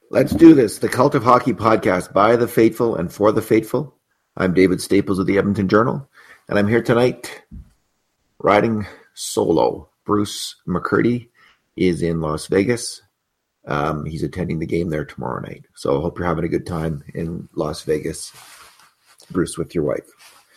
Let's do this. The Cult of Hockey podcast by the faithful and for the faithful. I'm David Staples of the Edmonton Journal, and I'm here tonight riding solo. Bruce McCurdy is in Las Vegas. He's attending the game there tomorrow night. So I hope you're having a good time in Las Vegas, Bruce, with your wife.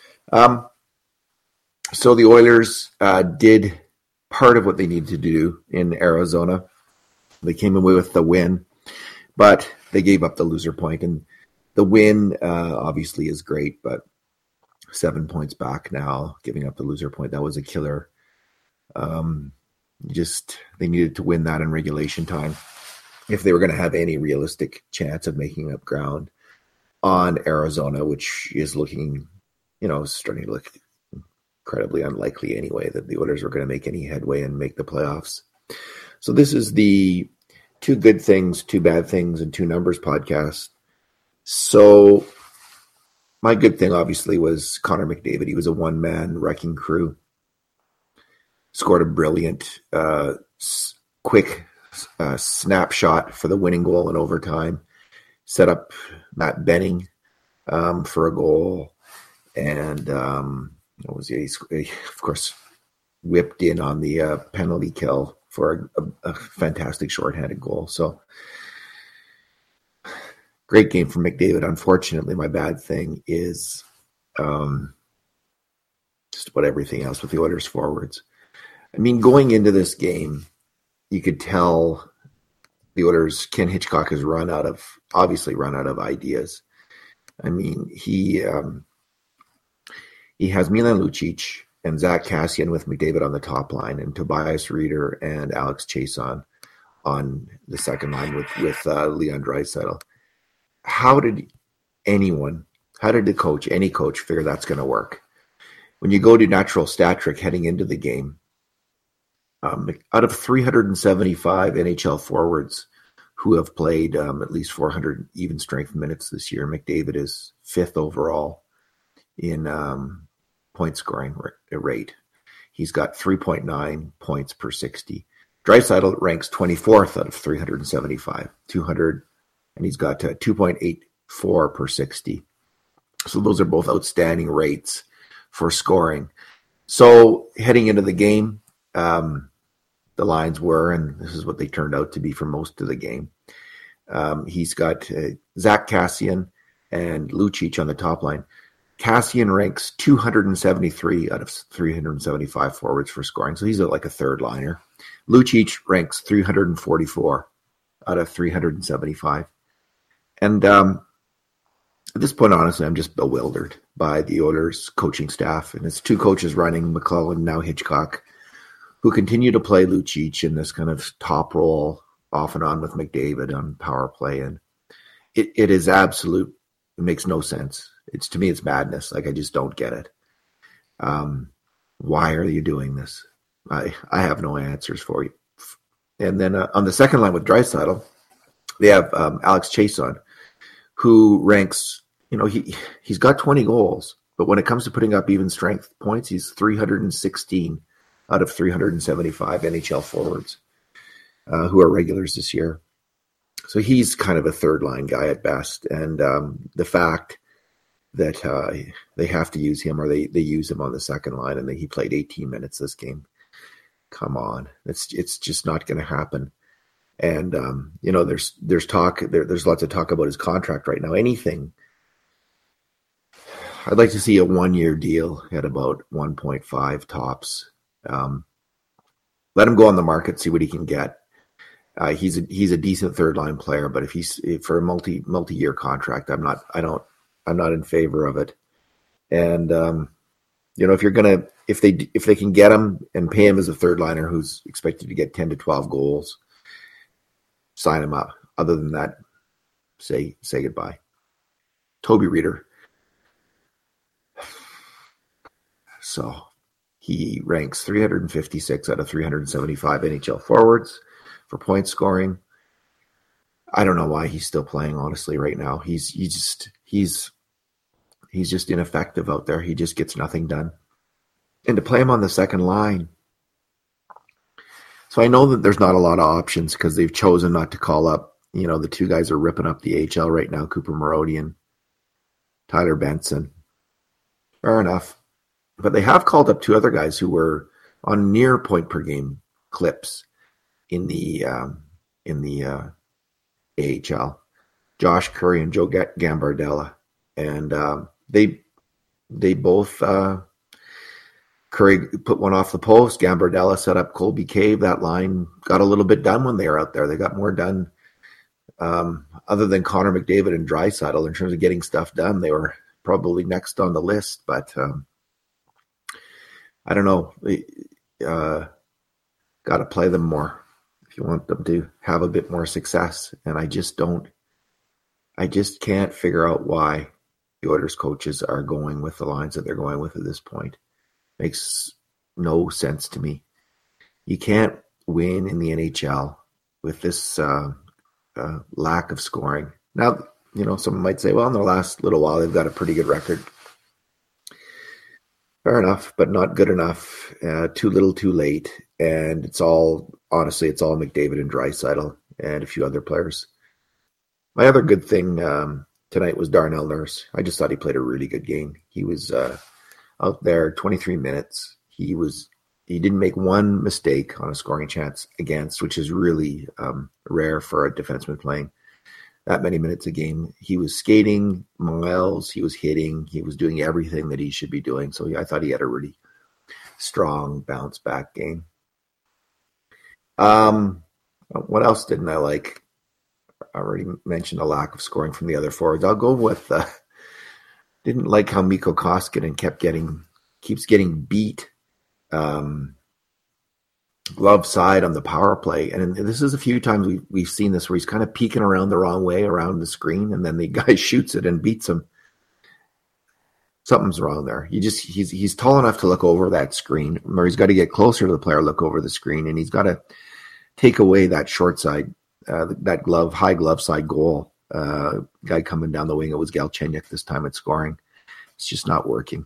So the Oilers did part of what they needed to do in Arizona. They came away with the win, but they gave up the loser point. And the win obviously is great, but 7 points back now, giving up the loser point, that was a killer. They needed to win that in regulation time if they were going to have any realistic chance of making up ground on Arizona, which is looking, starting to look incredibly unlikely anyway, that the Oilers were going to make any headway and make the playoffs. So this is the Two Good Things, Two Bad Things, and Two Numbers podcast. So my good thing obviously was Connor McDavid. He was a one-man wrecking crew. Scored a brilliant, quick snapshot for the winning goal in overtime. Set up Matt Benning for a goal. And he, of course, whipped in on the penalty kill for a fantastic shorthanded goal. So great game from McDavid. Unfortunately, my bad thing is just about everything else with the Oilers forwards. I mean, going into this game, you could tell the Oilers, Ken Hitchcock has obviously run out of ideas. I mean, he has Milan Lucic and Zach Kassian with McDavid on the top line, and Tobias Rieder and Alex Chiasson on the second line with Leon Draisaitl. How did any coach figure that's going to work? When you go to natural stat trick heading into the game, out of 375 NHL forwards who have played at least 400 even strength minutes this year, McDavid is fifth overall in point scoring rate. He's got 3.9 points per 60. Draisaitl ranks 24th out of 375, 200, and he's got 2.84 per 60. So those are both outstanding rates for scoring. So heading into the game, the lines were, and this is what they turned out to be for most of the game. He's got Zach Kassian and Lucic on the top line. Kassian ranks 273 out of 375 forwards for scoring, so he's like a third liner. Lucic ranks 344 out of 375. And at this point, honestly, I'm just bewildered by the Oilers coaching staff. And it's two coaches running, McLellan, now Hitchcock, who continue to play Lucic in this kind of top role off and on with McDavid on power play. And it is absolute. It makes no sense. To me, it's madness. Like, I just don't get it. Why are you doing this? I have no answers for you. And then on the second line with Draisaitl, they have Alex Chiasson, who ranks, he's got 20 goals, but when it comes to putting up even strength points, he's 316 out of 375 NHL forwards who are regulars this year. So he's kind of a third line guy at best. And the fact that they have to use him, or they use him on the second line, and he played 18 minutes this game. Come on. It's just not going to happen. And, there's talk, there's lots of talk about his contract right now. Anything. I'd like to see a 1-year deal at about 1.5 tops. Let him go on the market, see what he can get. He's a decent third line player, but if for a multi-year contract, I'm not in favor of it. And if they can get him and pay him as a third liner who's expected to get 10 to 12 goals, sign him up. Other than that, say goodbye. Toby Rieder. So he ranks 356 out of 375 NHL forwards for point scoring. I don't know why he's still playing, honestly, right now. He's just ineffective out there. He just gets nothing done. And to play him on the second line. So I know that there's not a lot of options because they've chosen not to call up the two guys are ripping up the AHL right now, Cooper Marodian, Tyler Benson. Fair enough. But they have called up two other guys who were on near point per game clips in the AHL. Josh Curry and Joe Gambardella. And they both Curry put one off the post. Gambardella set up Colby Cave. That line got a little bit done when they were out there. They got more done other than Connor McDavid and Draisaitl in terms of getting stuff done. They were probably next on the list, but I don't know. Got to play them more if you want them to have a bit more success. And I just can't figure out why the Oilers coaches are going with the lines that they're going with at this point. Makes no sense to me. You can't win in the NHL with this lack of scoring. Now, someone might say, well, in the last little while, they've got a pretty good record. Fair enough, but not good enough. Too little, too late. And honestly, it's all McDavid and Draisaitl and a few other players. My other good thing tonight was Darnell Nurse. I just thought he played a really good game. He was out there 23 minutes. He didn't make one mistake on a scoring chance against, which is really rare for a defenseman playing that many minutes a game. He was skating miles. He was hitting. He was doing everything that he should be doing. So I thought he had a really strong bounce back game. What else didn't I like? I already mentioned the lack of scoring from the other forwards. I'll go with didn't like how Mikko Koskinen keeps getting beat glove side on the power play. And this is a few times we've seen this where he's kind of peeking around the wrong way around the screen, and then the guy shoots it and beats him. Something's wrong there. He's tall enough to look over that screen, or he's got to get closer to the player, look over the screen, and he's got to take away that short side, that high glove side goal. Guy coming down the wing, it was Galchenyuk this time at scoring. It's just not working.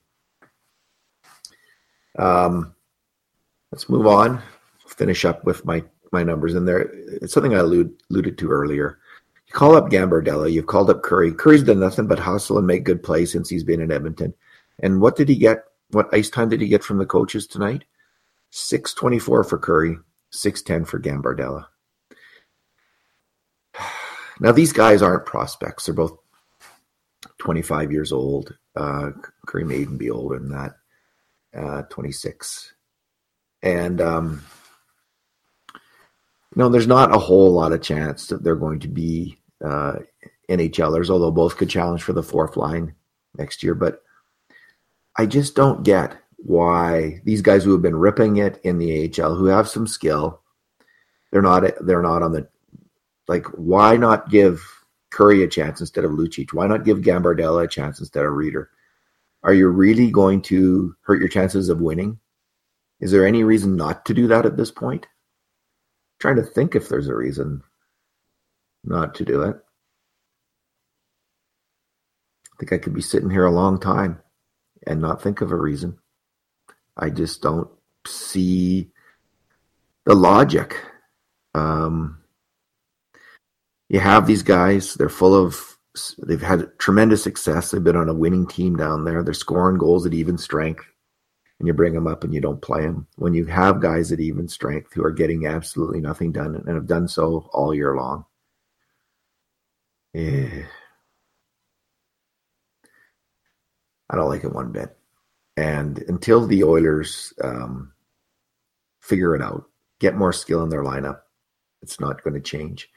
Let's move on. Finish up with my numbers in there. It's something I alluded to earlier. You call up Gambardella. You've called up Curry. Curry's done nothing but hustle and make good plays since he's been in Edmonton. And what did he get? What ice time did he get from the coaches tonight? 6:24 for Curry, 6:10 for Gambardella. Now, these guys aren't prospects. They're both 25 years old. Curry may even be older than that, 26. And, there's not a whole lot of chance that they're going to be NHLers, although both could challenge for the fourth line next year. But I just don't get why these guys who have been ripping it in the AHL, who have some skill, they're not on the, why not give Curry a chance instead of Lucic? Why not give Gambardella a chance instead of Reeder? Are you really going to hurt your chances of winning? Is there any reason not to do that at this point? I'm trying to think if there's a reason not to do it. I think I could be sitting here a long time and not think of a reason. I just don't see the logic. You have these guys, they've had tremendous success. They've been on a winning team down there. They're scoring goals at even strength, and you bring them up and you don't play them. When you have guys at even strength who are getting absolutely nothing done and have done so all year long. I don't like it one bit. And until the Oilers figure it out, get more skill in their lineup, it's not going to change.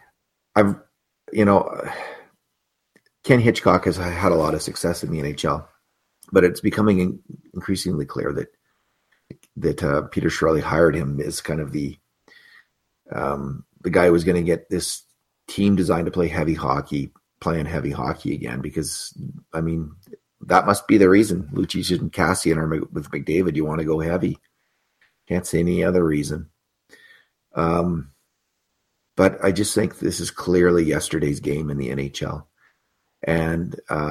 Ken Hitchcock has had a lot of success in the NHL, but it's becoming increasingly clear that Peter Chiarelli hired him as kind of the guy who was going to get this team designed to play heavy hockey, playing heavy hockey again, because, that must be the reason. Lucic and Kassian are with McDavid. You want to go heavy. Can't say any other reason. But I just think this is clearly yesterday's game in the NHL. And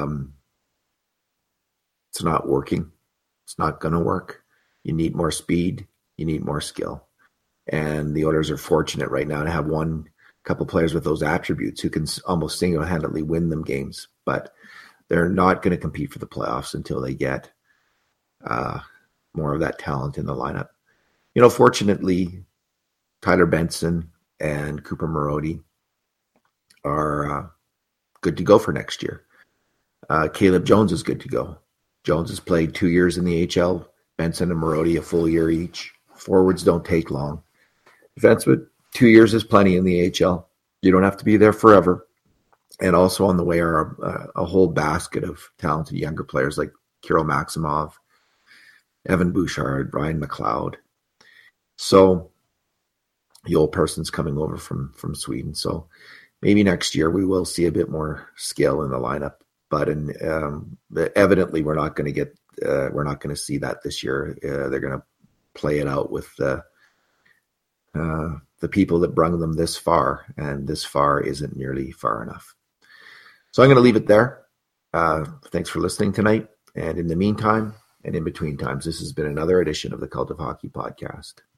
it's not working. It's not going to work. You need more speed. You need more skill. And the Oilers are fortunate right now to have one couple players with those attributes who can almost single-handedly win them games, but they're not going to compete for the playoffs until they get more of that talent in the lineup. Fortunately, Tyler Benson and Cooper Marody are good to go for next year. Caleb Jones is good to go. Jones has played 2 years in the AHL. Benson and Marody a full year each. Forwards don't take long. Defensemen, 2 years is plenty in the AHL. You don't have to be there forever. And also on the way are a whole basket of talented younger players like Kirill Maximov, Evan Bouchard, Ryan McLeod. So Joel Person's coming over from Sweden. So maybe next year we will see a bit more skill in the lineup. But evidently we're not going to see that this year. They're going to play it out with the people that brung them this far, and this far isn't nearly far enough. So I'm going to leave it there. Thanks for listening tonight. And in the meantime, and in between times, this has been another edition of the Cult of Hockey podcast.